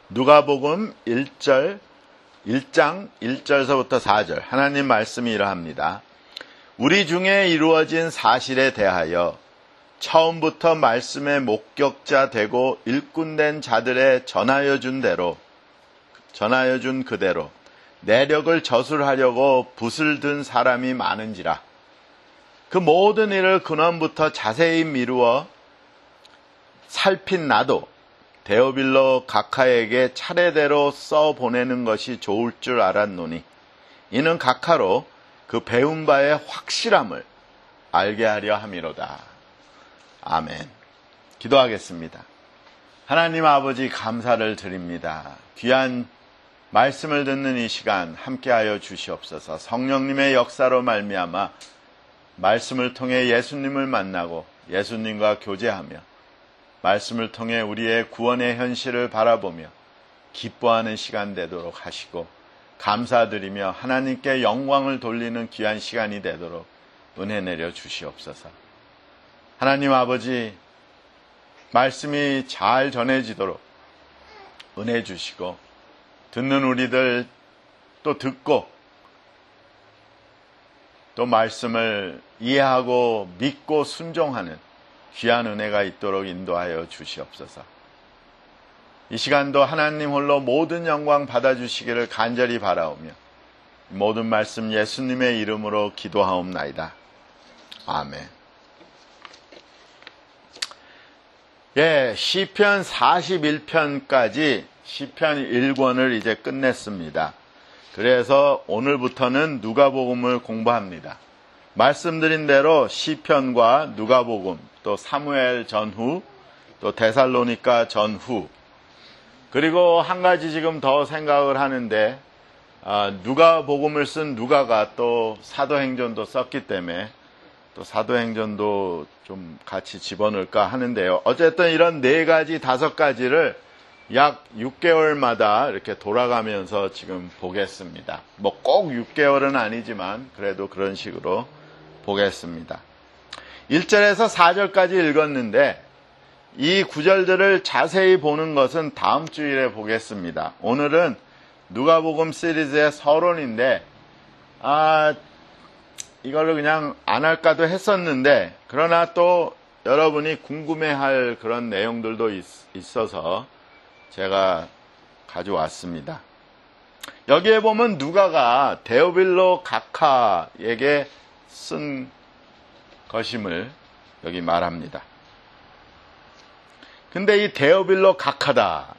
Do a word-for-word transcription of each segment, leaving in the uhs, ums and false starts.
누가복음 일 절, 일 장 일 절서부터 사 절 하나님 말씀이 이러합니다. 우리 중에 이루어진 사실에 대하여 처음부터 말씀의 목격자 되고 일꾼된 자들의 전하여 준 대로 전하여 준 그대로 내력을 저술하려고 붓을 든 사람이 많은지라. 그 모든 일을 근원부터 자세히 미루어 살핀 나도 데오빌로 각하에게 차례대로 써 보내는 것이 좋을 줄 알았노니 이는 각하로 그 배운 바의 확실함을 알게 하려 함이로다. 아멘. 기도하겠습니다. 하나님 아버지 감사를 드립니다. 귀한 말씀을 듣는 이 시간 함께하여 주시옵소서. 성령님의 역사로 말미암아 말씀을 통해 예수님을 만나고 예수님과 교제하며 말씀을 통해 우리의 구원의 현실을 바라보며 기뻐하는 시간 되도록 하시고 감사드리며 하나님께 영광을 돌리는 귀한 시간이 되도록 은혜 내려 주시옵소서. 하나님 아버지, 말씀이 잘 전해지도록 은혜 주시고 듣는 우리들 또 듣고 또 말씀을 이해하고 믿고 순종하는 귀한 은혜가 있도록 인도하여 주시옵소서. 이 시간도 하나님 홀로 모든 영광 받아주시기를 간절히 바라오며 모든 말씀 예수님의 이름으로 기도하옵나이다. 아멘. 예, 시편 사십일 편까지 시편 일 권을 이제 끝냈습니다. 그래서 오늘부터는 누가복음을 공부합니다. 말씀드린 대로 시편과 누가복음, 또 사무엘 전후, 또 데살로니가 전후, 그리고 한 가지 지금 더 생각을 하는데 아, 누가복음을 쓴 누가가 또 사도행전도 썼기 때문에 또 사도행전도 좀 같이 집어넣을까 하는데요. 어쨌든 이런 네 가지, 다섯 가지를 약 육 개월마다 이렇게 돌아가면서 지금 보겠습니다. 뭐 꼭 육 개월은 아니지만 그래도 그런 식으로 보겠습니다. 일 절에서 사 절까지 읽었는데 이 구절들을 자세히 보는 것은 다음 주일에 보겠습니다. 오늘은 누가복음 시리즈의 서론인데 아, 이걸로 그냥 안 할까도 했었는데 그러나 또 여러분이 궁금해할 그런 내용들도 있, 있어서 제가 가져왔습니다. 여기에 보면 누가가 데오빌로 각하에게 쓴 것임을 여기 말합니다. 근데 이 데오빌로 각하다,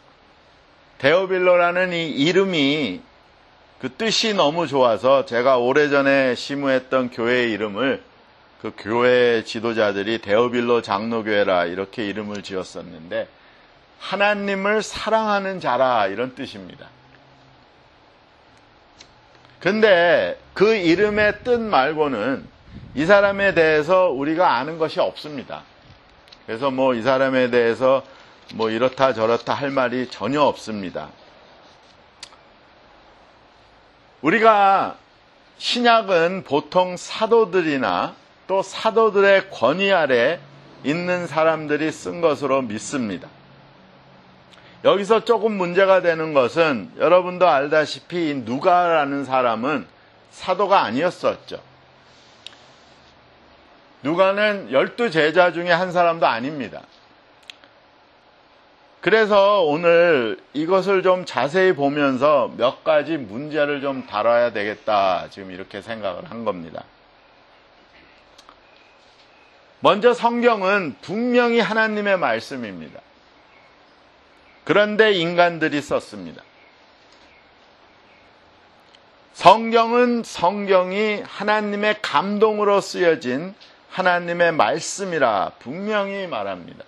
데오빌로라는 이 이름이 그 뜻이 너무 좋아서 제가 오래전에 시무했던 교회의 이름을 그 교회 지도자들이 데오빌로 장로교회라 이렇게 이름을 지었었는데 하나님을 사랑하는 자라 이런 뜻입니다. 근데 그 이름의 뜻 말고는 이 사람에 대해서 우리가 아는 것이 없습니다. 그래서 뭐 이 사람에 대해서 뭐 이렇다 저렇다 할 말이 전혀 없습니다. 우리가 신약은 보통 사도들이나 또 사도들의 권위 아래 있는 사람들이 쓴 것으로 믿습니다. 여기서 조금 문제가 되는 것은 여러분도 알다시피 누가라는 사람은 사도가 아니었었죠. 누가는 열두 제자 중에 한 사람도 아닙니다. 그래서 오늘 이것을 좀 자세히 보면서 몇 가지 문제를 좀 다뤄야 되겠다 지금 이렇게 생각을 한 겁니다. 먼저 성경은 분명히 하나님의 말씀입니다. 그런데 인간들이 썼습니다. 성경은 성경이 하나님의 감동으로 쓰여진 하나님의 말씀이라 분명히 말합니다.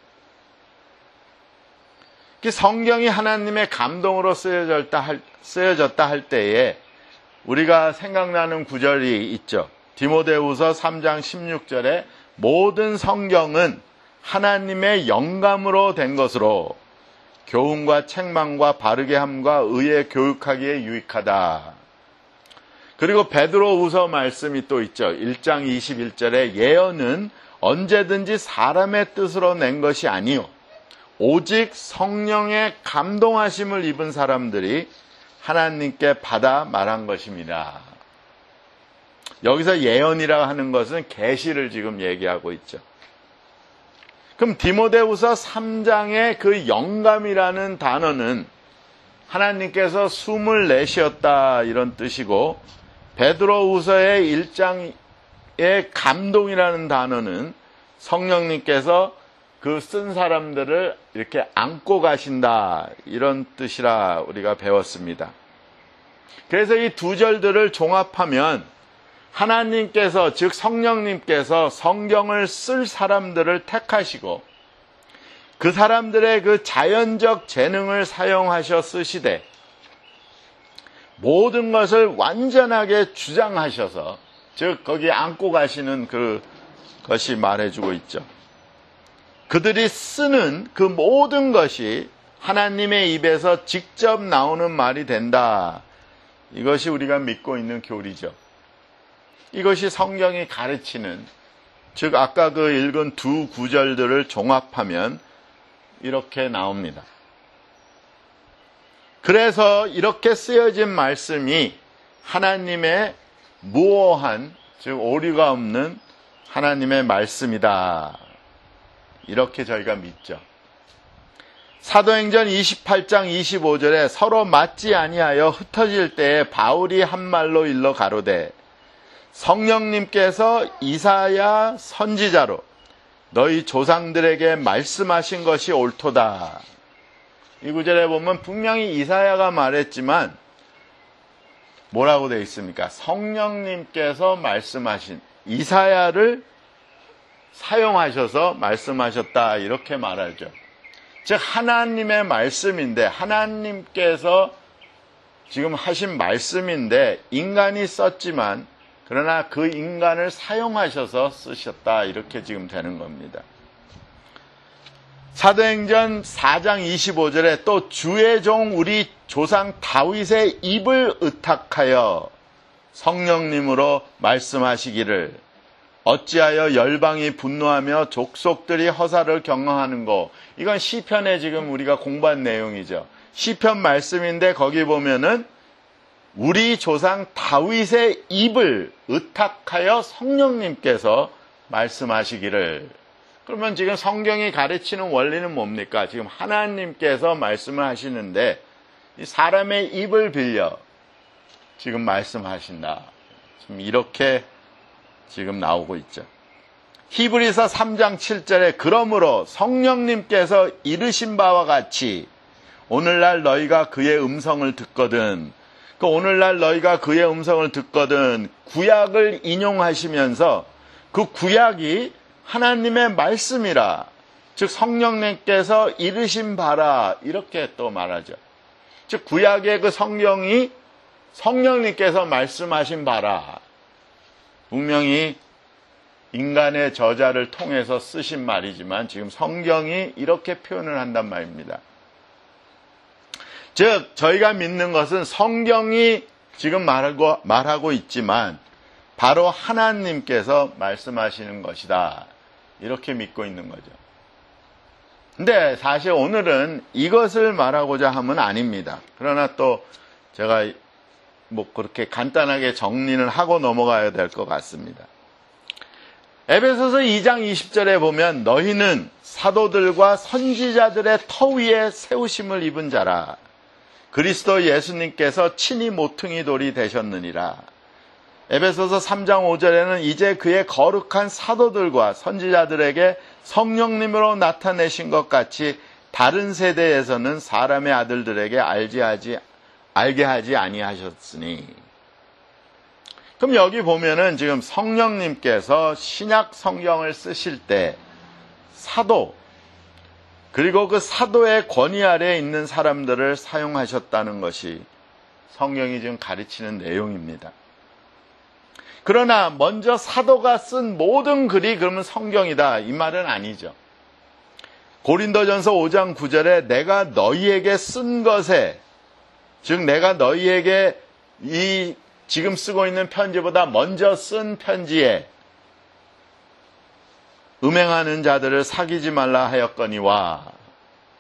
성경이 하나님의 감동으로 쓰여졌다 할, 쓰여졌다 할 때에 우리가 생각나는 구절이 있죠. 디모데후서 삼 장 십육 절에 모든 성경은 하나님의 영감으로 된 것으로 교훈과 책망과 바르게 함과 의에 교육하기에 유익하다. 그리고 베드로후서 말씀이 또 있죠. 일 장 이십일 절에 예언은 언제든지 사람의 뜻으로 낸 것이 아니요 오직 성령의 감동하심을 입은 사람들이 하나님께 받아 말한 것입니다. 여기서 예언이라 하는 것은 계시를 지금 얘기하고 있죠. 그럼 디모데후서 삼 장의 그 영감이라는 단어는 하나님께서 숨을 내쉬었다 이런 뜻이고, 베드로후서의 일 장의 감동이라는 단어는 성령님께서 그 쓴 사람들을 이렇게 안고 가신다 이런 뜻이라 우리가 배웠습니다. 그래서 이 두 절들을 종합하면 하나님께서, 즉 성령님께서 성경을 쓸 사람들을 택하시고 그 사람들의 그 자연적 재능을 사용하셔 쓰시되 모든 것을 완전하게 주장하셔서, 즉 거기 안고 가시는 그 것이 말해주고 있죠. 그들이 쓰는 그 모든 것이 하나님의 입에서 직접 나오는 말이 된다. 이것이 우리가 믿고 있는 교리죠. 이것이 성경이 가르치는, 즉 아까 그 읽은 두 구절들을 종합하면 이렇게 나옵니다. 그래서 이렇게 쓰여진 말씀이 하나님의 무오한, 즉 오류가 없는 하나님의 말씀이다. 이렇게 저희가 믿죠. 사도행전 이십팔 장 이십오 절에 서로 맞지 아니하여 흩어질 때에 바울이 한 말로 일러 가로되 성령님께서 이사야 선지자로 너희 조상들에게 말씀하신 것이 옳도다. 이 구절에 보면 분명히 이사야가 말했지만 뭐라고 되어 있습니까? 성령님께서 말씀하신, 이사야를 사용하셔서 말씀하셨다 이렇게 말하죠. 즉 하나님의 말씀인데, 하나님께서 지금 하신 말씀인데 인간이 썼지만 그러나 그 인간을 사용하셔서 쓰셨다 이렇게 지금 되는 겁니다. 사도행전 사 장 이십오 절에 또 주의 종 우리 조상 다윗의 입을 의탁하여 성령님으로 말씀하시기를 어찌하여 열방이 분노하며 족속들이 허사를 경영하는고. 이건 시편에 지금 우리가 공부한 내용이죠. 시편 말씀인데 거기 보면은 우리 조상 다윗의 입을 의탁하여 성령님께서 말씀하시기를. 그러면 지금 성경이 가르치는 원리는 뭡니까? 지금 하나님께서 말씀을 하시는데 이 사람의 입을 빌려 지금 말씀하신다. 지금 이렇게 지금 나오고 있죠. 히브리서 삼 장 칠 절에 그러므로 성령님께서 이르신 바와 같이 오늘날 너희가 그의 음성을 듣거든. 그 오늘날 너희가 그의 음성을 듣거든 구약을 인용하시면서 그 구약이 하나님의 말씀이라, 즉 성령님께서 이르신 바라 이렇게 또 말하죠. 즉 구약의 그 성경이 성령님께서 말씀하신 바라, 분명히 인간의 저자를 통해서 쓰신 말이지만 지금 성경이 이렇게 표현을 한단 말입니다. 즉 저희가 믿는 것은 성경이 지금 말하고, 말하고 있지만 바로 하나님께서 말씀하시는 것이다 이렇게 믿고 있는 거죠. 근데 사실 오늘은 이것을 말하고자 함은 아닙니다. 그러나 또 제가 뭐 그렇게 간단하게 정리는 하고 넘어가야 될 것 같습니다. 에베소서 이 장 이십 절에 보면 너희는 사도들과 선지자들의 터 위에 세우심을 입은 자라. 그리스도 예수님께서 친히 모퉁이 돌이 되셨느니라. 에베소서 삼 장 오 절에는 이제 그의 거룩한 사도들과 선지자들에게 성령님으로 나타내신 것 같이 다른 세대에서는 사람의 아들들에게 알지 하지, 알게 하지 아니하셨으니. 그럼 여기 보면은 지금 성령님께서 신약 성경을 쓰실 때 사도, 그리고 그 사도의 권위 아래에 있는 사람들을 사용하셨다는 것이 성경이 지금 가르치는 내용입니다. 그러나 먼저 사도가 쓴 모든 글이 그러면 성경이다 이 말은 아니죠. 고린도전서 오 장 구 절에 내가 너희에게 쓴 것에, 즉 내가 너희에게 이 지금 쓰고 있는 편지보다 먼저 쓴 편지에 음행하는 자들을 사귀지 말라 하였거니와.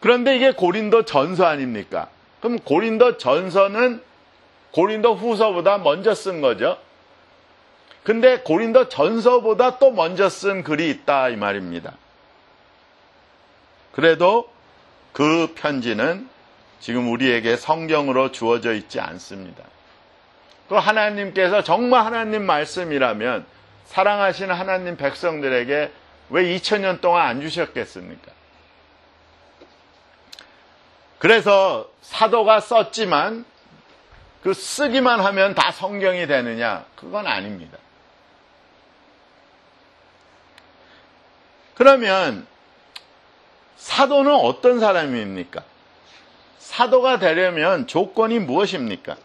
그런데 이게 고린도 전서 아닙니까? 그럼 고린도 전서는 고린도 후서보다 먼저 쓴 거죠. 근데 고린도 전서보다 또 먼저 쓴 글이 있다 이 말입니다. 그래도 그 편지는 지금 우리에게 성경으로 주어져 있지 않습니다. 그 하나님께서 정말 하나님 말씀이라면 사랑하시는 하나님 백성들에게 왜 이천 년 동안 안 주셨겠습니까? 그래서 사도가 썼지만 그 쓰기만 하면 다 성경이 되느냐? 그건 아닙니다. 그러면 사도는 어떤 사람입니까? 사도가 되려면 조건이 무엇입니까?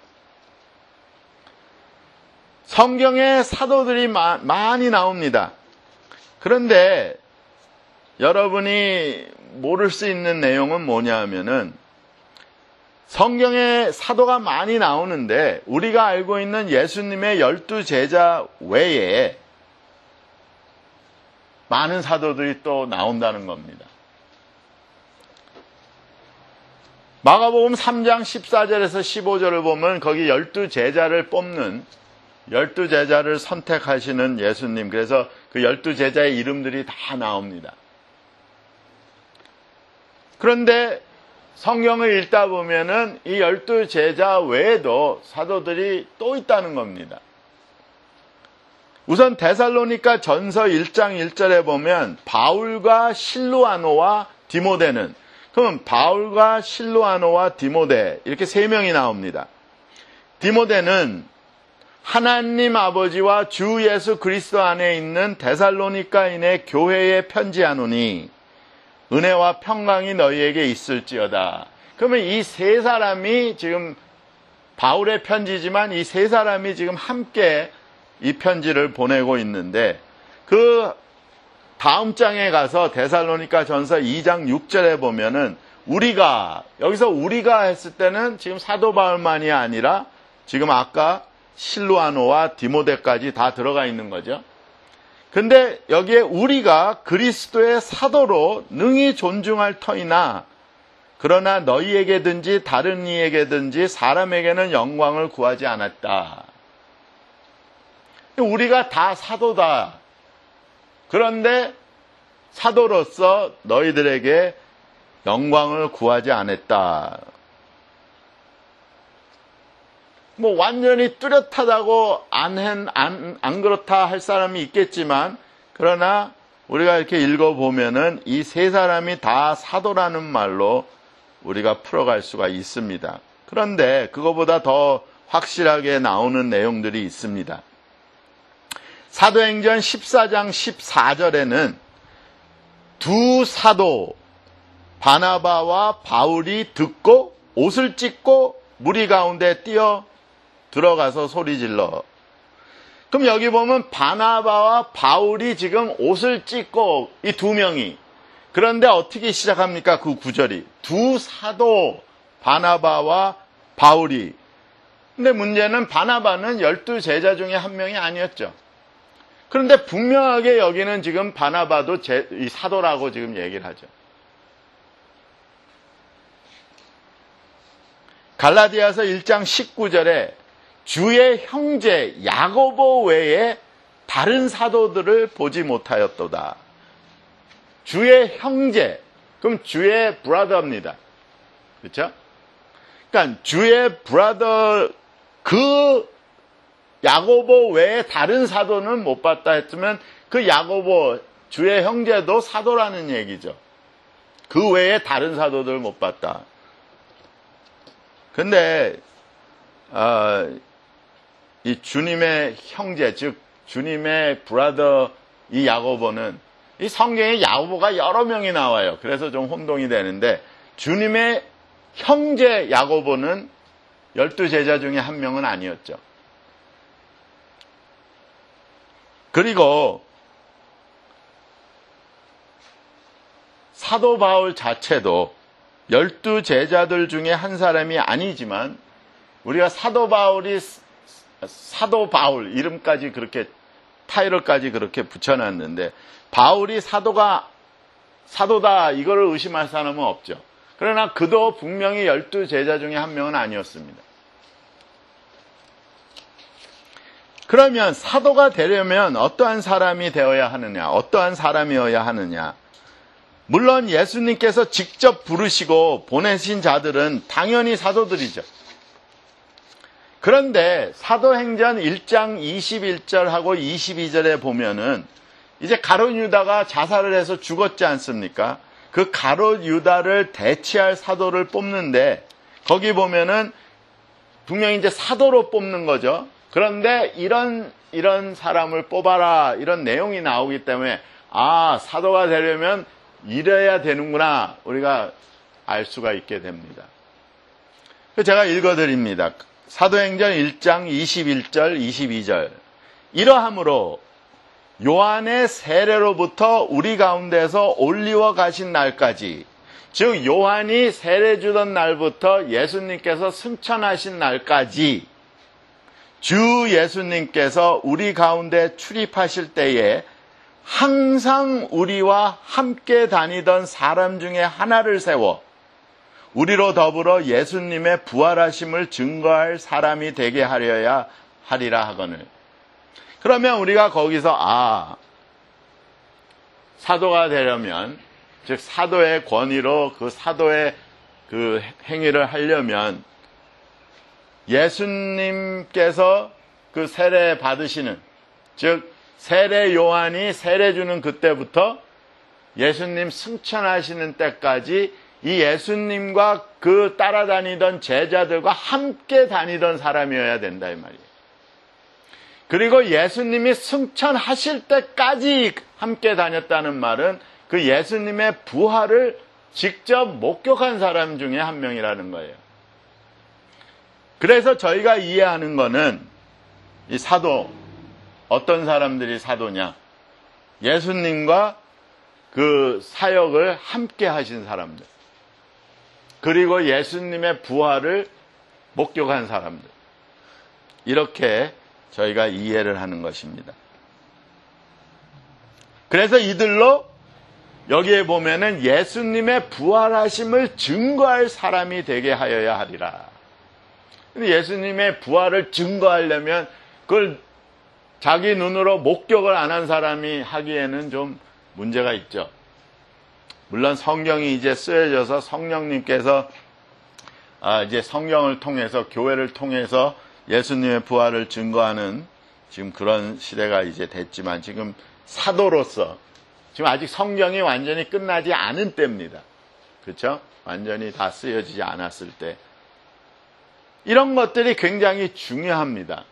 성경에 사도들이 마, 많이 나옵니다. 그런데 여러분이 모를 수 있는 내용은 뭐냐 하면은 성경에 사도가 많이 나오는데 우리가 알고 있는 예수님의 열두 제자 외에 많은 사도들이 또 나온다는 겁니다. 마가복음 삼 장 십사 절에서 십오 절을 보면 거기 열두 제자를 뽑는 열두 제자를 선택하시는 예수님, 그래서 그 열두 제자의 이름들이 다 나옵니다. 그런데 성경을 읽다 보면은 이 열두 제자 외에도 사도들이 또 있다는 겁니다. 우선 데살로니가 전서 일 장 일 절에 보면 바울과 실루아노와 디모데는, 그럼 바울과 실루아노와 디모데 이렇게 세 명이 나옵니다. 디모데는 하나님 아버지와 주 예수 그리스도 안에 있는 데살로니가인의 교회에 편지하노니 은혜와 평강이 너희에게 있을지어다. 그러면 이 세 사람이 지금 바울의 편지지만 이 세 사람이 지금 함께 이 편지를 보내고 있는데 그 다음 장에 가서 데살로니가 전서 이 장 육 절에 보면은 우리가, 여기서 우리가 했을 때는 지금 사도 바울만이 아니라 지금 아까 실루아노와 디모데까지 다 들어가 있는 거죠. 근데 여기에 우리가 그리스도의 사도로 능히 존중할 터이나 그러나 너희에게든지 다른 이에게든지 사람에게는 영광을 구하지 않았다. 우리가 다 사도다. 그런데 사도로서 너희들에게 영광을 구하지 않았다. 뭐 완전히 뚜렷하다고 안, 안, 안 그렇다 할 사람이 있겠지만 그러나 우리가 이렇게 읽어보면은 이 세 사람이 다 사도라는 말로 우리가 풀어갈 수가 있습니다. 그런데 그거보다 더 확실하게 나오는 내용들이 있습니다. 사도행전 십사 장 십사 절에는 두 사도 바나바와 바울이 듣고 옷을 찢고 무리 가운데 뛰어 들어가서 소리질러. 그럼 여기 보면 바나바와 바울이 지금 옷을 찢고 이 두 명이, 그런데 어떻게 시작합니까? 그 구절이 두 사도 바나바와 바울이. 근데 문제는 바나바는 열두 제자 중에 한 명이 아니었죠. 그런데 분명하게 여기는 지금 바나바도 제, 이 사도라고 지금 얘기를 하죠. 갈라디아서 일 장 십구 절에 주의 형제 야고보 외에 다른 사도들을 보지 못하였도다. 주의 형제, 그럼 주의 브라더입니다. 그렇죠? 그러니까 주의 브라더, 그 야고보 외에 다른 사도는 못 봤다 했으면 그 야고보, 주의 형제도 사도라는 얘기죠. 그 외에 다른 사도들 못 봤다. 근데 어, 이 주님의 형제, 즉 주님의 브라더 이 야고보는, 이 성경에 야고보가 여러 명이 나와요. 그래서 좀 혼동이 되는데 주님의 형제 야고보는 열두 제자 중에 한 명은 아니었죠. 그리고 사도 바울 자체도 열두 제자들 중에 한 사람이 아니지만 우리가 사도 바울이 사도 바울 이름까지 그렇게 타이틀까지 그렇게 붙여놨는데 바울이 사도가 사도다 이거를 의심할 사람은 없죠. 그러나 그도 분명히 열두 제자 중에 한 명은 아니었습니다. 그러면 사도가 되려면 어떠한 사람이 되어야 하느냐, 어떠한 사람이어야 하느냐. 물론 예수님께서 직접 부르시고 보내신 자들은 당연히 사도들이죠. 그런데 사도행전 일 장 이십일 절하고 이십이 절에 보면은 이제 가룟 유다가 자살을 해서 죽었지 않습니까? 그 가룟 유다를 대체할 사도를 뽑는데 거기 보면은 분명히 이제 사도로 뽑는 거죠. 그런데 이런 이런 사람을 뽑아라 이런 내용이 나오기 때문에 아, 사도가 되려면 이래야 되는구나 우리가 알 수가 있게 됩니다. 제가 읽어드립니다. 사도행전 일 장 이십일 절 이십이 절. 이러함으로 요한의 세례로부터 우리 가운데서 올리워 가신 날까지, 즉 요한이 세례 주던 날부터 예수님께서 승천하신 날까지 주 예수님께서 우리 가운데 출입하실 때에 항상 우리와 함께 다니던 사람 중에 하나를 세워 우리로 더불어 예수님의 부활하심을 증거할 사람이 되게 하려야 하리라 하거늘. 그러면 우리가 거기서 아, 사도가 되려면, 즉 사도의 권위로 그 사도의 그 행위를 하려면 예수님께서 그 세례 받으시는, 즉 세례 요한이 세례 주는 그때부터 예수님 승천하시는 때까지 이 예수님과 그 따라다니던 제자들과 함께 다니던 사람이어야 된다 이 말이에요. 그리고 예수님이 승천하실 때까지 함께 다녔다는 말은 그 예수님의 부활을 직접 목격한 사람 중에 한 명이라는 거예요. 그래서 저희가 이해하는 거는 이 사도, 어떤 사람들이 사도냐? 예수님과 그 사역을 함께 하신 사람들. 그리고 예수님의 부활을 목격한 사람들. 이렇게 저희가 이해를 하는 것입니다. 그래서 이들로 여기에 보면은 예수님의 부활하심을 증거할 사람이 되게 하여야 하리라. 근데 예수님의 부활을 증거하려면 그걸 자기 눈으로 목격을 안 한 사람이 하기에는 좀 문제가 있죠. 물론 성경이 이제 쓰여져서 성령님께서 아 이제 성경을 통해서 교회를 통해서 예수님의 부활을 증거하는 지금 그런 시대가 이제 됐지만 지금 사도로서 지금 아직 성경이 완전히 끝나지 않은 때입니다. 그렇죠? 완전히 다 쓰여지지 않았을 때. 이런 것들이 굉장히 중요합니다.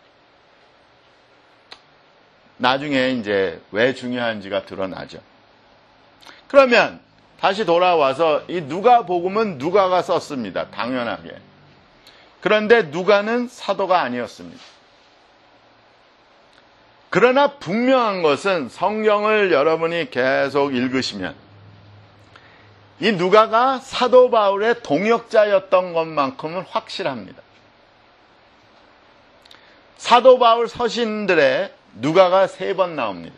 나중에 이제 왜 중요한지가 드러나죠. 그러면 다시 돌아와서 이 누가복음은 누가가 썼습니다. 당연하게. 그런데 누가는 사도가 아니었습니다. 그러나 분명한 것은 성경을 여러분이 계속 읽으시면 이 누가가 사도 바울의 동역자였던 것만큼은 확실합니다. 사도 바울 서신들에 누가가 세 번 나옵니다.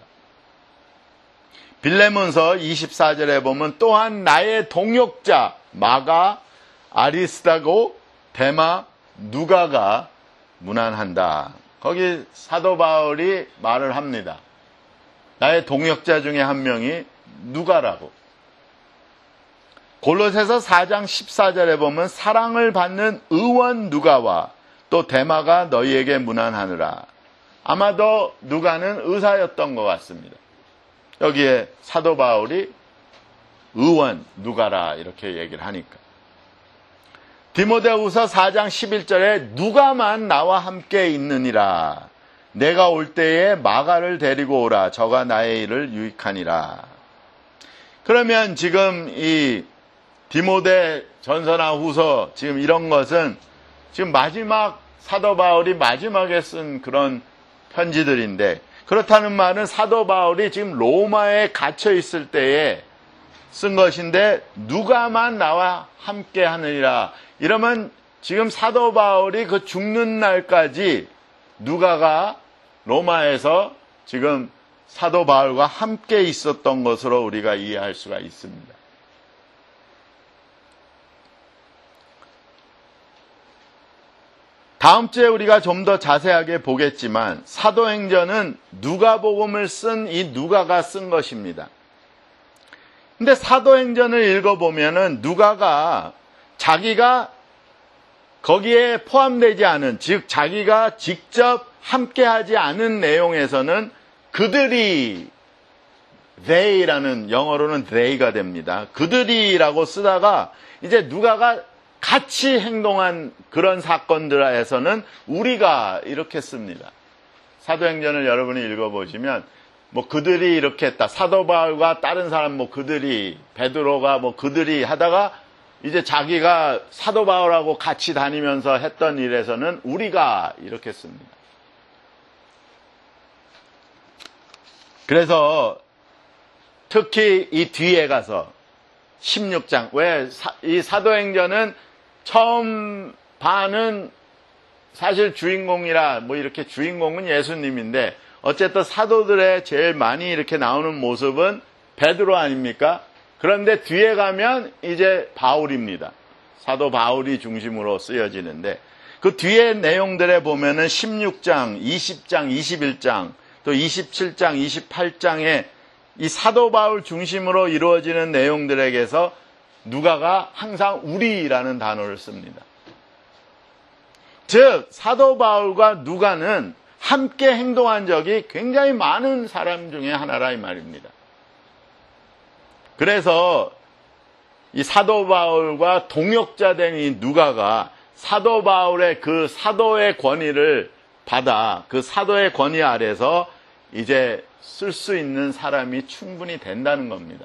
빌레몬서 이십사 절에 보면 또한 나의 동역자 마가, 아리스다고, 데마, 누가가 문안한다. 거기 사도 바울이 말을 합니다. 나의 동역자 중에 한 명이 누가라고. 골로새서 사 장 십사 절에 보면 사랑을 받는 의원 누가와 또 데마가 너희에게 문안하느라. 아마도 누가는 의사였던 것 같습니다. 여기에 사도 바울이 의원 누가라 이렇게 얘기를 하니까. 디모데후서 사 장 십일 절에 누가만 나와 함께 있느니라. 내가 올 때에 마가를 데리고 오라. 저가 나의 일을 유익하니라. 그러면 지금 이 디모데 전서나 후서 지금 이런 것은 지금 마지막 사도 바울이 마지막에 쓴 그런 편지들인데, 그렇다는 말은 사도 바울이 지금 로마에 갇혀 있을 때에 쓴 것인데 누가만 나와 함께 하느니라. 이러면 지금 사도 바울이 그 죽는 날까지 누가가 로마에서 지금 사도 바울과 함께 있었던 것으로 우리가 이해할 수가 있습니다. 다음 주에 우리가 좀 더 자세하게 보겠지만 사도행전은 누가복음을 쓴 이 누가가 쓴 것입니다. 근데 사도행전을 읽어보면은 누가가 자기가 거기에 포함되지 않은, 즉 자기가 직접 함께하지 않은 내용에서는 그들이 they라는, 영어로는 they가 됩니다. 그들이라고 쓰다가 이제 누가가 같이 행동한 그런 사건들에서는 우리가 이렇게 씁니다. 사도행전을 여러분이 읽어보시면 뭐 그들이 이렇게 했다. 사도 바울과 다른 사람 뭐 그들이, 베드로가 뭐 그들이 하다가 이제 자기가 사도 바울하고 같이 다니면서 했던 일에서는 우리가 이렇게 씁니다. 그래서 특히 이 뒤에 가서 십육 장, 왜 이 사도행전은 처음 반은 사실 주인공이라, 뭐 이렇게 주인공은 예수님인데 어쨌든 사도들의 제일 많이 이렇게 나오는 모습은 베드로 아닙니까? 그런데 뒤에 가면 이제 바울입니다. 사도 바울이 중심으로 쓰여지는데 그 뒤에 내용들에 보면은 십육 장, 이십 장, 이십일 장, 또 이십칠 장, 이십팔 장에 이 사도 바울 중심으로 이루어지는 내용들에게서 누가가 항상 우리라는 단어를 씁니다. 즉 사도 바울과 누가는 함께 행동한 적이 굉장히 많은 사람 중에 하나라 이 말입니다. 그래서 이 사도 바울과 동역자 된 이 누가가 사도 바울의 그 사도의 권위를 받아 그 사도의 권위 아래서 이제 쓸 수 있는 사람이 충분히 된다는 겁니다.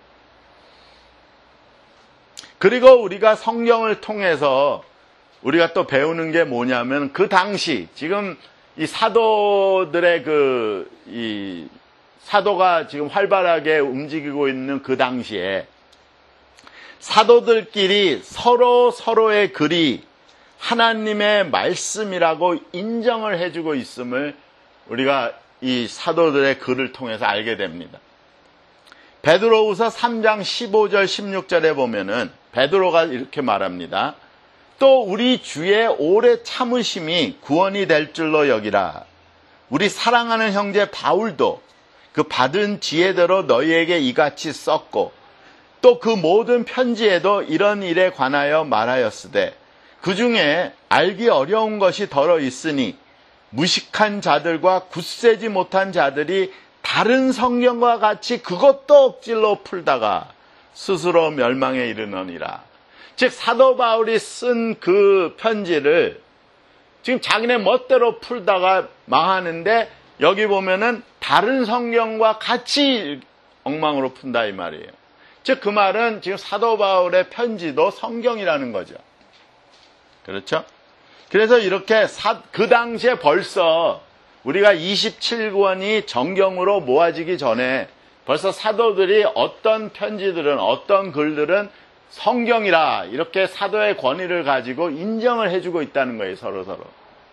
그리고 우리가 성경을 통해서 우리가 또 배우는 게 뭐냐면 그 당시 지금 이 사도들의 그 이 사도가 지금 활발하게 움직이고 있는 그 당시에 사도들끼리 서로 서로의 글이 하나님의 말씀이라고 인정을 해주고 있음을 우리가 이 사도들의 글을 통해서 알게 됩니다. 베드로후서 삼 장 십오 절 십육 절에 보면은 베드로가 이렇게 말합니다. 또 우리 주의 오래 참으심이 구원이 될 줄로 여기라. 우리 사랑하는 형제 바울도 그 받은 지혜대로 너희에게 이같이 썼고 또 그 모든 편지에도 이런 일에 관하여 말하였으되 그 중에 알기 어려운 것이 덜어 있으니 무식한 자들과 굳세지 못한 자들이 다른 성경과 같이 그것도 억질로 풀다가 스스로 멸망에 이르느니라. 즉 사도 바울이 쓴 그 편지를 지금 자기네 멋대로 풀다가 망하는데 여기 보면은 다른 성경과 같이 엉망으로 푼다 이 말이에요. 즉 그 말은 지금 사도 바울의 편지도 성경이라는 거죠. 그렇죠? 그래서 이렇게 사, 그 당시에 벌써 우리가 이십칠 권이 정경으로 모아지기 전에 벌써 사도들이 어떤 편지들은 어떤 글들은 성경이라 이렇게 사도의 권위를 가지고 인정을 해주고 있다는 거예요. 서로서로.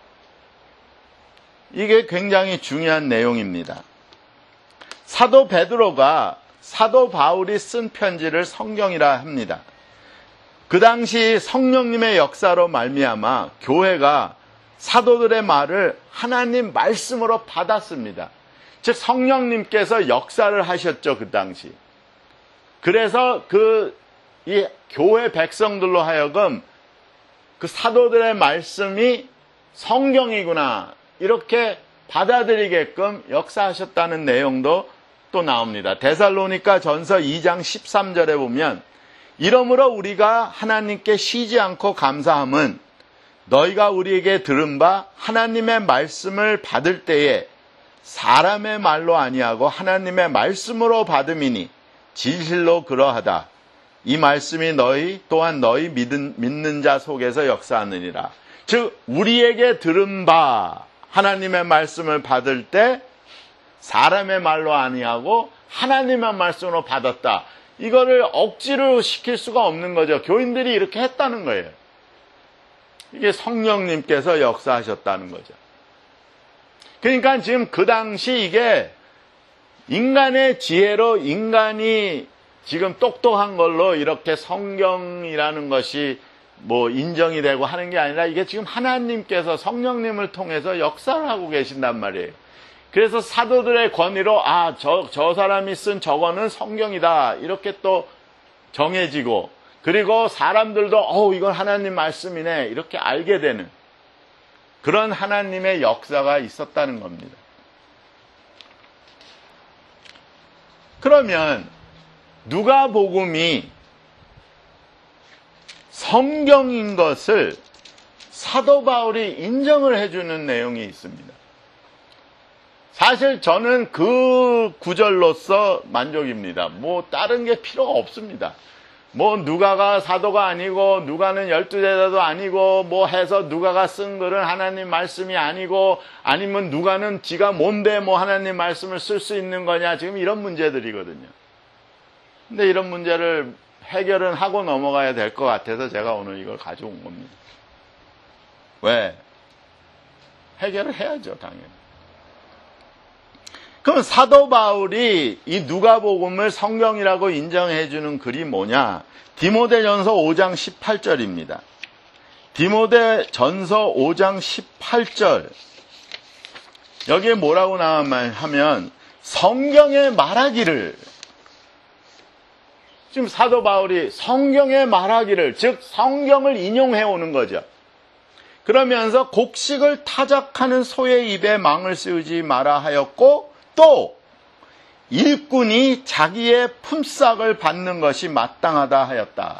이게 굉장히 중요한 내용입니다. 사도 베드로가 사도 바울이 쓴 편지를 성경이라 합니다. 그 당시 성령님의 역사로 말미암아 교회가 사도들의 말을 하나님 말씀으로 받았습니다. 즉 성령님께서 역사를 하셨죠. 그 당시. 그래서 그 이 교회 백성들로 하여금 그 사도들의 말씀이 성경이구나 이렇게 받아들이게끔 역사하셨다는 내용도 또 나옵니다. 데살로니가 전서 이 장 십삼 절에 보면 이러므로 우리가 하나님께 쉬지 않고 감사함은 너희가 우리에게 들은 바 하나님의 말씀을 받을 때에 사람의 말로 아니하고 하나님의 말씀으로 받음이니 진실로 그러하다. 이 말씀이 너희 또한 너희 믿은, 믿는 자 속에서 역사하느니라. 즉 우리에게 들은 바 하나님의 말씀을 받을 때 사람의 말로 아니하고 하나님의 말씀으로 받았다. 이거를 억지로 시킬 수가 없는 거죠. 교인들이 이렇게 했다는 거예요. 이게 성령님께서 역사하셨다는 거죠. 그러니까 지금 그 당시 이게 인간의 지혜로 인간이 지금 똑똑한 걸로 이렇게 성경이라는 것이 뭐 인정이 되고 하는 게 아니라 이게 지금 하나님께서 성령님을 통해서 역사를 하고 계신단 말이에요. 그래서 사도들의 권위로 아, 저, 저 사람이 쓴 저거는 성경이다 이렇게 또 정해지고, 그리고 사람들도 어우 이건 하나님 말씀이네 이렇게 알게 되는 그런 하나님의 역사가 있었다는 겁니다. 그러면 누가복음이 성경인 것을 사도 바울이 인정을 해주는 내용이 있습니다. 사실 저는 그 구절로서 만족입니다. 뭐 다른 게 필요가 없습니다. 뭐 누가가 사도가 아니고 누가는 열두 제자도 아니고 뭐 해서 누가가 쓴 글은 하나님 말씀이 아니고, 아니면 누가는 지가 뭔데 뭐 하나님 말씀을 쓸 수 있는 거냐, 지금 이런 문제들이거든요. 근데 이런 문제를 해결은 하고 넘어가야 될 것 같아서 제가 오늘 이걸 가져온 겁니다. 왜? 해결을 해야죠, 당연히. 그럼 사도 바울이 이 누가복음을 성경이라고 인정해주는 글이 뭐냐? 디모데전서 오 장 십팔 절입니다. 디모데전서 오 장 십팔 절. 여기에 뭐라고 나오면 하면 성경에 말하기를, 지금 사도 바울이 성경에 말하기를, 즉 성경을 인용해 오는 거죠. 그러면서 곡식을 타작하는 소의 입에 망을 씌우지 마라 하였고, 또 일꾼이 자기의 품삯을 받는 것이 마땅하다 하였다.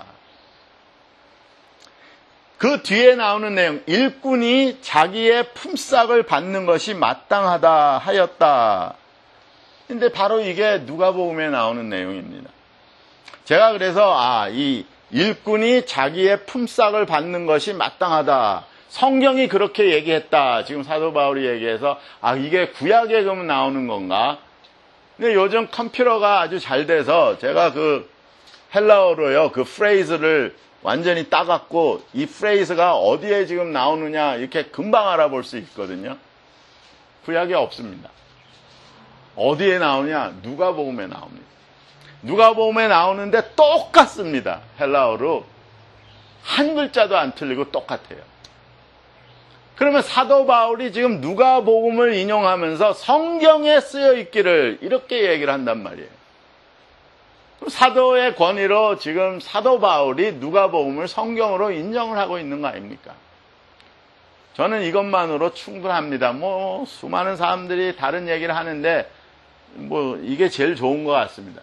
그 뒤에 나오는 내용, 일꾼이 자기의 품삯을 받는 것이 마땅하다 하였다. 근데 바로 이게 누가복음에 나오는 내용입니다. 제가 그래서 아, 이 일꾼이 자기의 품삯을 받는 것이 마땅하다, 성경이 그렇게 얘기했다, 지금 사도 바울이 얘기해서 아, 이게 구약에 그러면 나오는 건가? 근데 요즘 컴퓨터가 아주 잘 돼서 제가 그 헬라어로요 그 프레이즈를 완전히 따갖고 이 프레이즈가 어디에 지금 나오느냐 이렇게 금방 알아볼 수 있거든요. 구약에 없습니다. 어디에 나오냐? 누가복음에 나옵니다. 누가복음에 나오는데 똑같습니다. 헬라어로 한 글자도 안 틀리고 똑같아요. 그러면 사도 바울이 지금 누가복음을 인용하면서 성경에 쓰여 있기를 이렇게 얘기를 한단 말이에요. 그럼 사도의 권위로 지금 사도 바울이 누가복음을 성경으로 인정을 하고 있는 거 아닙니까? 저는 이것만으로 충분합니다. 뭐 수많은 사람들이 다른 얘기를 하는데 뭐 이게 제일 좋은 것 같습니다.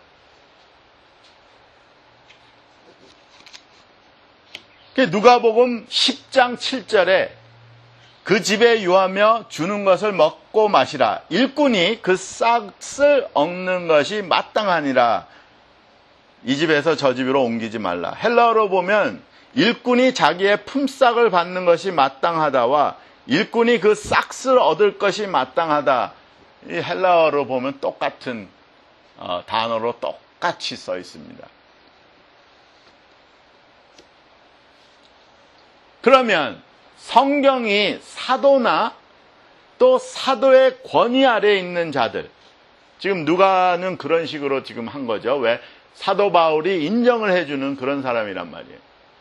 누가복음 십 장 칠 절에 그 집에 유하며 주는 것을 먹고 마시라. 일꾼이 그 싹을 얻는 것이 마땅하니라. 이 집에서 저 집으로 옮기지 말라. 헬라어로 보면 일꾼이 자기의 품삯을 받는 것이 마땅하다와 일꾼이 그 싹을 얻을 것이 마땅하다. 이 헬라어로 보면 똑같은 어, 단어로 똑같이 써 있습니다. 그러면 성경이 사도나 또 사도의 권위 아래에 있는 자들, 지금 누가는 그런 식으로 지금 한 거죠. 왜? 사도 바울이 인정을 해주는 그런 사람이란 말이에요.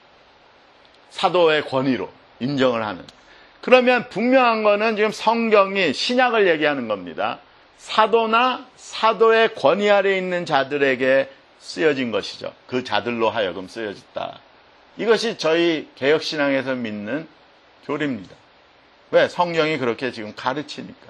사도의 권위로 인정을 하는. 그러면 분명한 거는 지금 성경이 신약을 얘기하는 겁니다. 사도나 사도의 권위 아래에 있는 자들에게 쓰여진 것이죠. 그 자들로 하여금 쓰여졌다. 이것이 저희 개혁신앙에서 믿는 교리입니다. 왜? 성경이 그렇게 지금 가르치니까.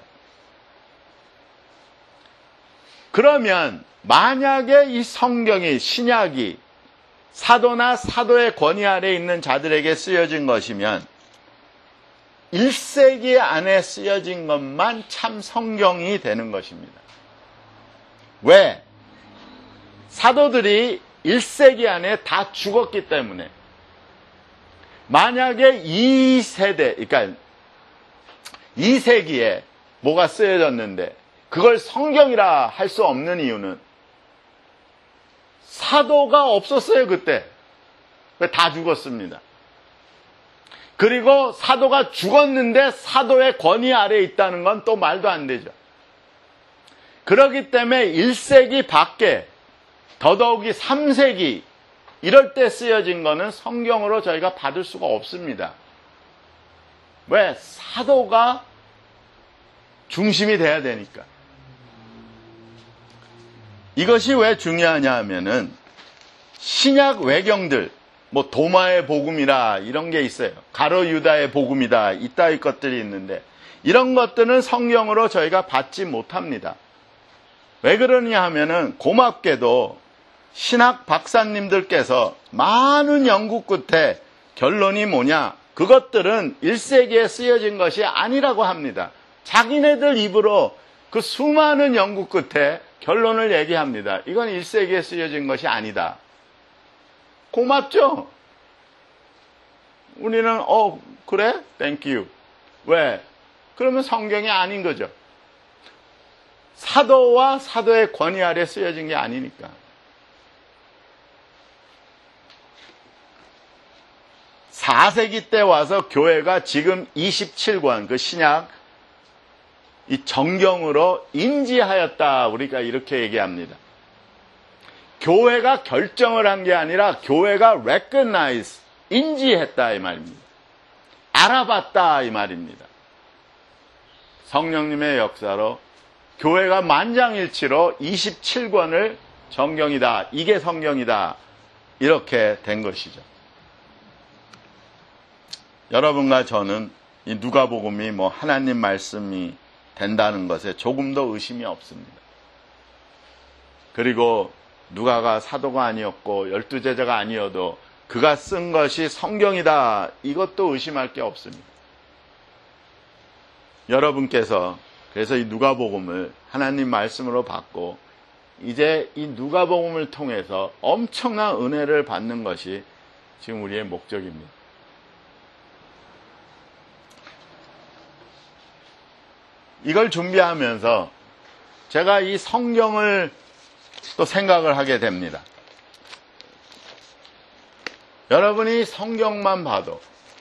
그러면 만약에 이 성경이, 신약이 사도나 사도의 권위 아래에 있는 자들에게 쓰여진 것이면 일 세기 안에 쓰여진 것만 참 성경이 되는 것입니다. 왜? 사도들이 일 세기 안에 다 죽었기 때문에. 만약에 이 세대, 그러니까 이 세기에 뭐가 쓰여졌는데 그걸 성경이라 할 수 없는 이유는 사도가 없었어요, 그때. 다 죽었습니다. 그리고 사도가 죽었는데 사도의 권위 아래에 있다는 건 또 말도 안 되죠. 그렇기 때문에 일 세기 밖에, 더더욱이 삼 세기 이럴 때 쓰여진 거는 성경으로 저희가 받을 수가 없습니다. 왜? 사도가 중심이 돼야 되니까. 이것이 왜 중요하냐 하면은 신약 외경들, 뭐 도마의 복음이라 이런 게 있어요. 가로 유다의 복음이다, 이따위 것들이 있는데 이런 것들은 성경으로 저희가 받지 못합니다. 왜 그러냐 하면은 고맙게도 신학 박사님들께서 많은 연구 끝에 결론이 뭐냐, 그것들은 일 세기에 쓰여진 것이 아니라고 합니다. 자기네들 입으로 그 수많은 연구 끝에 결론을 얘기합니다. 이건 일 세기에 쓰여진 것이 아니다. 고맙죠? 우리는 어 그래? 땡큐. 왜? 그러면 성경이 아닌 거죠. 사도와 사도의 권위 아래 쓰여진 게 아니니까. 사 세기 때 와서 교회가 지금 이십칠 권, 그 신약, 이 정경으로 인지하였다. 우리가 이렇게 얘기합니다. 교회가 결정을 한 게 아니라 교회가 recognize, 인지했다 이 말입니다. 알아봤다 이 말입니다. 성령님의 역사로 교회가 만장일치로 이십칠 권을 정경이다, 이게 성경이다, 이렇게 된 것이죠. 여러분과 저는 이 누가복음이 뭐 하나님 말씀이 된다는 것에 조금도 의심이 없습니다. 그리고 누가가 사도가 아니었고 열두 제자가 아니어도 그가 쓴 것이 성경이다, 이것도 의심할 게 없습니다. 여러분께서 그래서 이 누가복음을 하나님 말씀으로 받고 이제 이 누가복음을 통해서 엄청난 은혜를 받는 것이 지금 우리의 목적입니다. 이걸 준비하면서 제가 이 성경을 또 생각을 하게 됩니다. 여러분이 성경만 봐도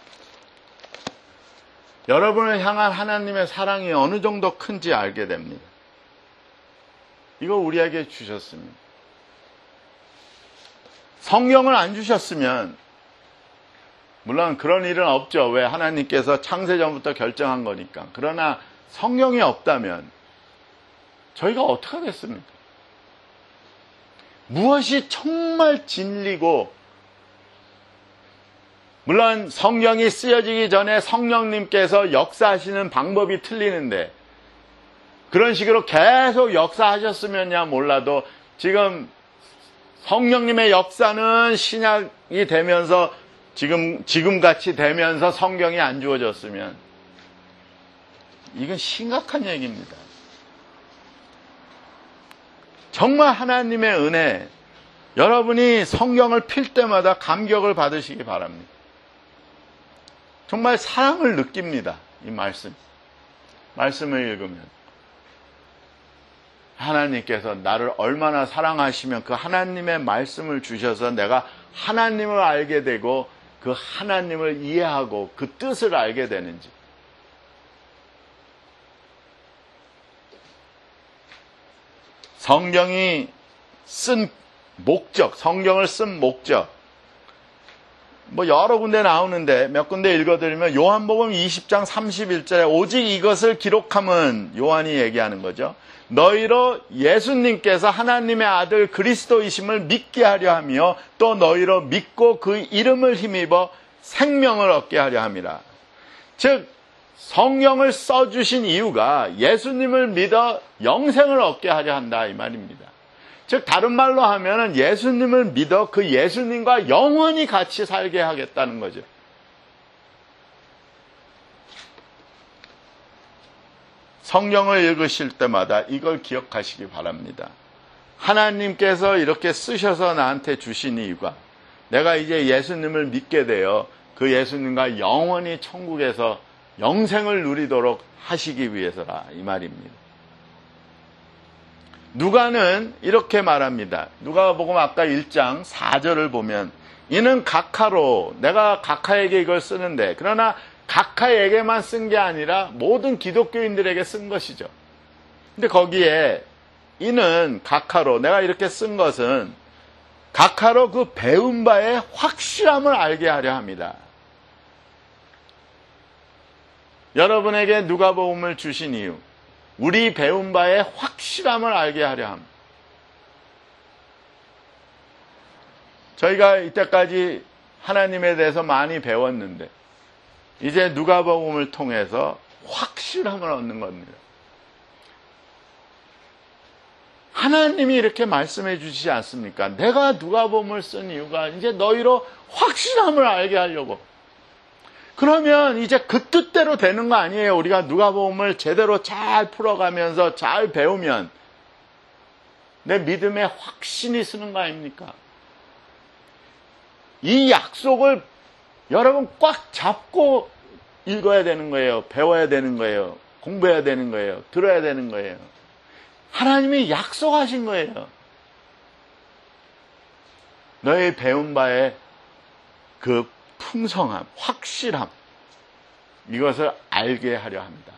여러분을 향한 하나님의 사랑이 어느 정도 큰지 알게 됩니다. 이거 우리에게 주셨습니다. 성경을 안 주셨으면, 물론 그런 일은 없죠. 왜? 하나님께서 창세전부터 결정한 거니까. 그러나 성경이 없다면 저희가 어떻게 하겠습니까? 무엇이 정말 진리고, 물론 성경이 쓰여지기 전에 성령님께서 역사하시는 방법이 틀리는데 그런 식으로 계속 역사하셨으면야 몰라도 지금 성령님의 역사는 신약이 되면서 지금, 지금같이 되면서 성경이 안 주어졌으면 이건 심각한 얘기입니다. 정말 하나님의 은혜, 여러분이 성경을 필 때마다 감격을 받으시기 바랍니다. 정말 사랑을 느낍니다. 이 말씀. 말씀을 읽으면. 하나님께서 나를 얼마나 사랑하시면 그 하나님의 말씀을 주셔서 내가 하나님을 알게 되고 그 하나님을 이해하고 그 뜻을 알게 되는지. 성경이 쓴 목적, 성경을 쓴 목적, 뭐 여러 군데 나오는데 몇 군데 읽어드리면 요한복음 이십 장 삼십일 절에 오직 이것을 기록함은, 요한이 얘기하는 거죠. 너희로 예수님께서 하나님의 아들 그리스도이심을 믿게 하려 하며 또 너희로 믿고 그 이름을 힘입어 생명을 얻게 하려 함이라. 즉 성경을 써주신 이유가 예수님을 믿어 영생을 얻게 하려 한다 이 말입니다. 즉 다른 말로 하면 예수님을 믿어 그 예수님과 영원히 같이 살게 하겠다는 거죠. 성경을 읽으실 때마다 이걸 기억하시기 바랍니다. 하나님께서 이렇게 쓰셔서 나한테 주신 이유가 내가 이제 예수님을 믿게 되어 그 예수님과 영원히 천국에서 영생을 누리도록 하시기 위해서라 이 말입니다. 누가는 이렇게 말합니다. 누가복음 아까 일 장 사 절을 보면 이는 각하로, 내가 각하에게 이걸 쓰는데, 그러나 각하에게만 쓴 게 아니라 모든 기독교인들에게 쓴 것이죠. 근데 거기에 이는 각하로, 내가 이렇게 쓴 것은 각하로 그 배운 바의 확실함을 알게 하려 합니다. 여러분에게 누가복음을 주신 이유, 우리 배운 바의 확실함을 알게 하려 합니다. 저희가 이때까지 하나님에 대해서 많이 배웠는데 이제 누가복음을 통해서 확실함을 얻는 겁니다. 하나님이 이렇게 말씀해 주시지 않습니까? 내가 누가복음을 쓴 이유가 이제 너희로 확실함을 알게 하려고. 그러면 이제 그 뜻대로 되는 거 아니에요. 우리가 누가복음을 제대로 잘 풀어가면서 잘 배우면 내 믿음에 확신이 쓰는 거 아닙니까? 이 약속을 여러분 꽉 잡고 읽어야 되는 거예요. 배워야 되는 거예요. 공부해야 되는 거예요. 들어야 되는 거예요. 하나님이 약속하신 거예요. 너의 배운 바의 그 풍성함, 확실함, 이것을 알게 하려 합니다.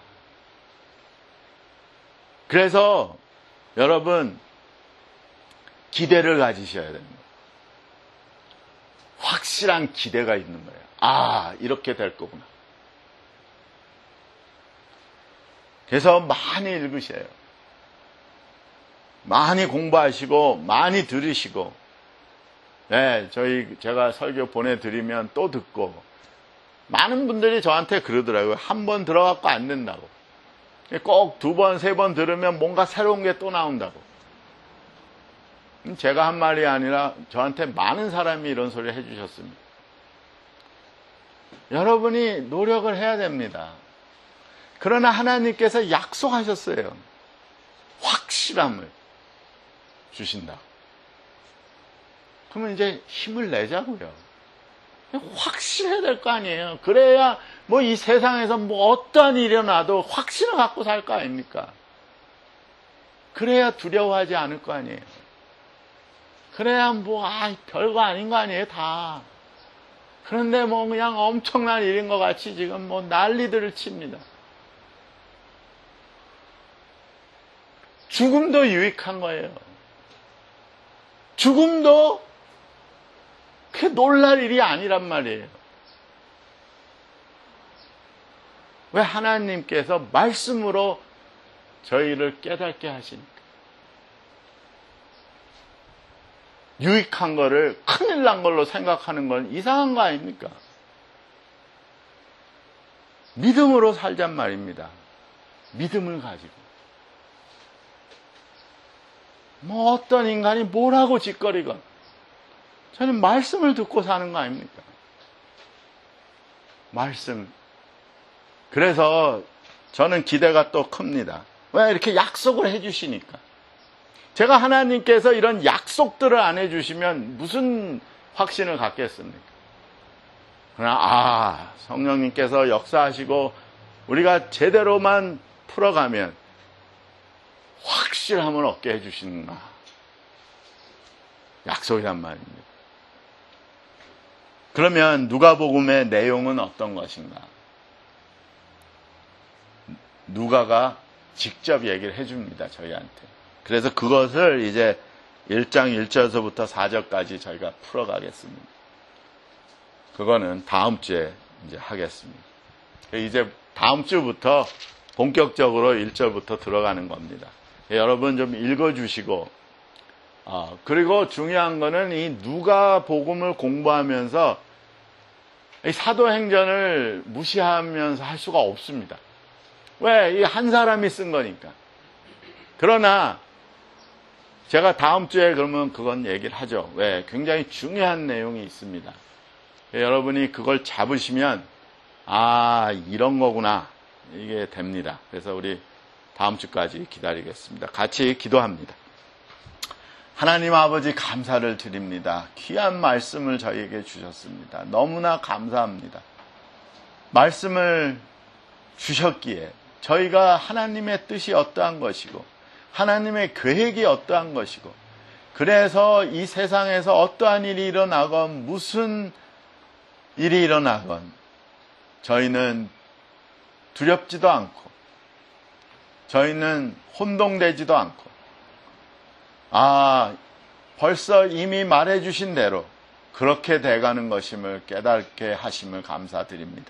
그래서 여러분 기대를 가지셔야 됩니다. 확실한 기대가 있는 거예요. 아, 이렇게 될 거구나. 그래서 많이 읽으셔요. 많이 공부하시고 많이 들으시고, 네, 저희 제가 설교 보내드리면 또 듣고, 많은 분들이 저한테 그러더라고요. 한 번 들어갖고 안 된다고. 꼭 두 번, 세 번 들으면 뭔가 새로운 게 또 나온다고. 제가 한 말이 아니라 저한테 많은 사람이 이런 소리 해주셨습니다. 여러분이 노력을 해야 됩니다. 그러나 하나님께서 약속하셨어요. 확실함을 주신다. 그러면 이제 힘을 내자고요. 확실해야 될 거 아니에요. 그래야 뭐 이 세상에서 뭐 어떠한 일이 일어나도 확신을 갖고 살 거 아닙니까? 그래야 두려워하지 않을 거 아니에요. 그래야 뭐, 아, 별거 아닌 거 아니에요, 다. 그런데 뭐 그냥 엄청난 일인 것 같이 지금 뭐 난리들을 칩니다. 죽음도 유익한 거예요. 죽음도 그게 놀랄 일이 아니란 말이에요. 왜? 하나님께서 말씀으로 저희를 깨닫게 하시니까. 유익한 거를 큰일 난 걸로 생각하는 건 이상한 거 아닙니까? 믿음으로 살잔 말입니다. 믿음을 가지고. 뭐 어떤 인간이 뭐라고 짓거리건 저는 말씀을 듣고 사는 거 아닙니까? 말씀. 그래서 저는 기대가 또 큽니다. 왜? 이렇게 약속을 해주시니까. 제가 하나님께서 이런 약속들을 안 해주시면 무슨 확신을 갖겠습니까? 그러나 아, 성령님께서 역사하시고 우리가 제대로만 풀어가면 확실함을 얻게 해주시는가. 약속이란 말입니다. 그러면 누가복음의 내용은 어떤 것인가? 누가가 직접 얘기를 해줍니다, 저희한테. 그래서 그것을 이제 일 장 일 절서부터 사 절까지 저희가 풀어가겠습니다. 그거는 다음 주에 이제 하겠습니다. 이제 다음 주부터 본격적으로 일 절부터 들어가는 겁니다. 여러분 좀 읽어주시고, 어, 그리고 중요한 거는 이 누가복음을 공부하면서 이 사도행전을 무시하면서 할 수가 없습니다. 왜? 이 한 사람이 쓴 거니까. 그러나 제가 다음 주에 그러면 그건 얘기를 하죠. 왜? 굉장히 중요한 내용이 있습니다. 여러분이 그걸 잡으시면 아, 이런 거구나. 이게 됩니다. 그래서 우리 다음 주까지 기다리겠습니다. 같이 기도합니다. 하나님 아버지 감사를 드립니다. 귀한 말씀을 저희에게 주셨습니다. 너무나 감사합니다. 말씀을 주셨기에 저희가 하나님의 뜻이 어떠한 것이고 하나님의 계획이 어떠한 것이고 그래서 이 세상에서 어떠한 일이 일어나건 무슨 일이 일어나건 저희는 두렵지도 않고 저희는 혼동되지도 않고 아, 벌써 이미 말해주신 대로 그렇게 돼가는 것임을 깨닫게 하심을 감사드립니다.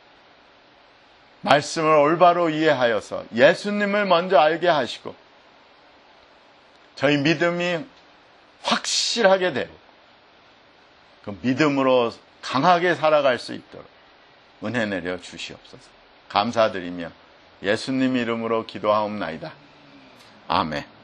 말씀을 올바로 이해하여서 예수님을 먼저 알게 하시고 저희 믿음이 확실하게 되고 그 믿음으로 강하게 살아갈 수 있도록 은혜 내려 주시옵소서. 감사드리며 예수님 이름으로 기도하옵나이다. 아멘.